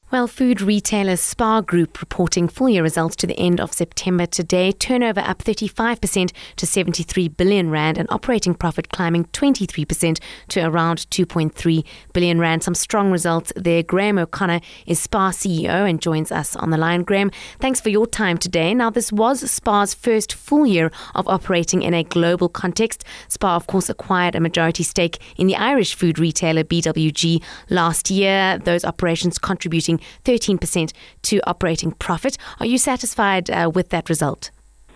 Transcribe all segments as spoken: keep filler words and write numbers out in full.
Well, food retailer Spar Group reporting full-year results to the end of September today. Turnover up thirty-five percent to seventy-three billion rand and operating profit climbing twenty-three percent to around two point three billion rand. Some strong results there. Graham O'Connor is Spar C E O and joins us on the line. Graham, thanks for your time today. Now, this was Spar's first full year of operating in a global context. Spar, of course, acquired a majority stake in the Irish food retailer B W G last year. Those operations contributing thirteen percent to operating profit. Are you satisfied uh, with that result?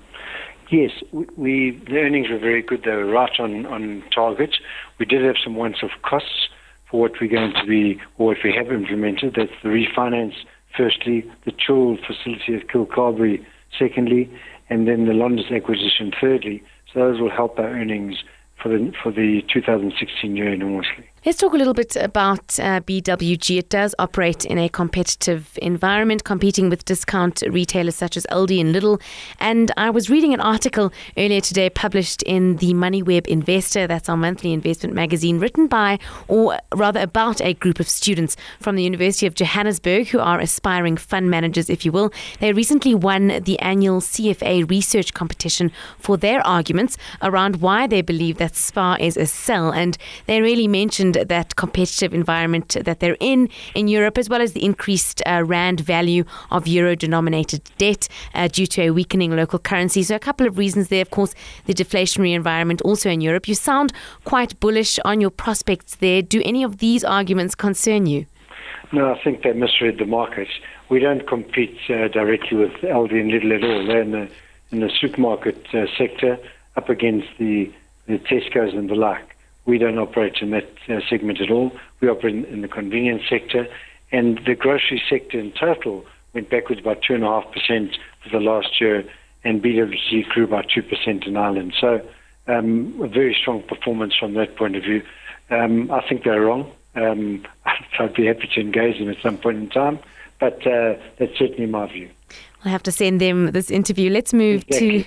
Yes, we, we the earnings were very good. They were right on, on target. We did have some once-off costs for what we're going to be, or what we have implemented. That's the refinance, firstly, the Chul facility at Kilcarberry, secondly, and then the Londis acquisition, thirdly. So those will help our earnings for the for the two thousand sixteen year enormously. Let's talk a little bit about uh, B W G. It does operate in a competitive environment, competing with discount retailers such as Aldi and Lidl. And I was reading an article earlier today published in the MoneyWeb Investor, that's our monthly investment magazine, written by, or rather about, a group of students from the University of Johannesburg who are aspiring fund managers, if you will. They recently won the annual C F A research competition for their arguments around why they believe that Spar is a sell. And they really mentioned that competitive environment that they're in in Europe, as well as the increased uh, rand value of euro-denominated debt uh, due to a weakening local currency. So a couple of reasons there. Of course, the deflationary environment also in Europe. You sound quite bullish on your prospects there. Do any of these arguments concern you? No, I think they misread the market. We don't compete uh, directly with Aldi and Lidl at all. They're in the, in the supermarket uh, sector up against the, the Tesco's and the like. We don't operate in that uh, segment at all. We operate in, in the convenience sector, and the grocery sector in total went backwards by two and a half percent for the last year, and B W G grew by two percent in Ireland. So, um, a very strong performance from that point of view. Um, I think they're wrong. Um, I'd be happy to engage them at some point in time, but uh, that's certainly my view. I'll have to send them this interview. Let's move exactly.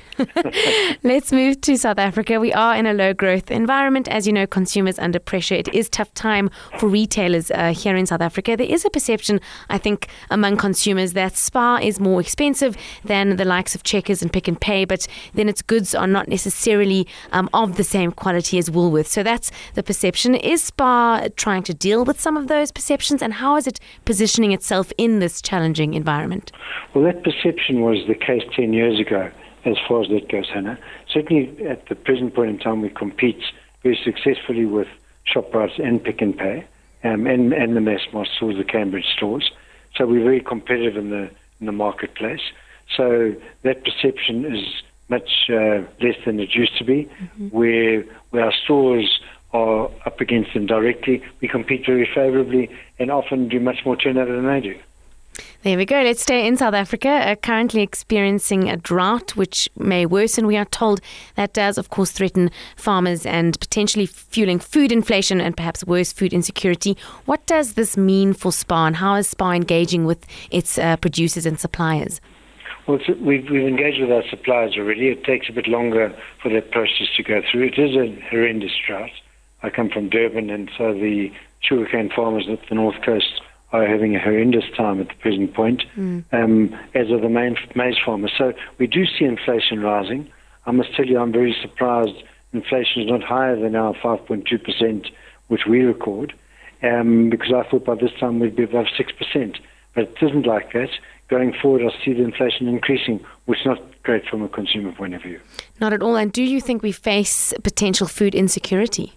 to let's move to South Africa. We are in a low growth environment. As you know, consumers under pressure. It is tough time for retailers uh, here in South Africa. There is a perception, I think, among consumers that Spar is more expensive than the likes of Checkers and Pick n Pay, but then its goods are not necessarily um, of the same quality as Woolworths. So that's the perception. Is Spar trying to deal with some of those perceptions, and how is it positioning itself in this challenging environment? Well, that perception was the case ten years ago, as far as that goes, Hannah. Certainly at the present point in time, we compete very successfully with Shoprite and Pick n Pay um, and, and the Massmart stores, the Cambridge stores. So we're very competitive in the in the marketplace. So that perception is much uh, less than it used to be. Mm-hmm. Where, where our stores are up against them directly, we compete very favorably and often do much more turnover than they do. There we go. Let's stay in South Africa, uh, currently experiencing a drought which may worsen. We are told that does, of course, threaten farmers and potentially fueling food inflation and perhaps worse, food insecurity. What does this mean for Spar, and how is Spar engaging with its uh, producers and suppliers? Well, we've, we've engaged with our suppliers already. It takes a bit longer for that process to go through. It is a horrendous drought. I come from Durban, and so the sugarcane farmers at the North Coast are having a horrendous time at the present point, mm. um, as are the main maize farmers. So we do see inflation rising. I must tell you, I'm very surprised inflation is not higher than our five point two percent, which we record, um, because I thought by this time we'd be above six percent. But it isn't like that. Going forward, I see the inflation increasing, which is not great from a consumer point of view. Not at all. And do you think we face potential food insecurity?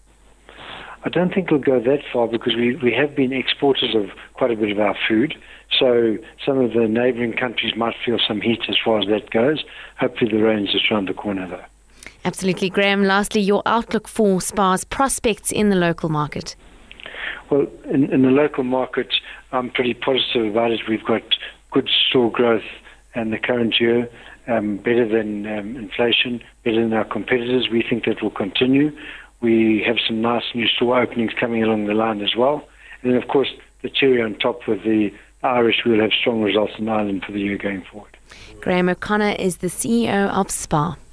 I don't think it'll go that far, because we, we have been exporters of quite a bit of our food. So some of the neighbouring countries might feel some heat as far as that goes. Hopefully the rain's just around the corner, though. Absolutely. Graham, lastly, your outlook for Spar's prospects in the local market? Well, in, in the local market, I'm pretty positive about it. We've got good store growth in the current year, um, better than um, inflation, better than our competitors. We think that will continue. We have some nice new store openings coming along the line as well. And then, of course, the cherry on top with the Irish, we'll have strong results in Ireland for the year going forward. Graham O'Connor is the C E O of Spar.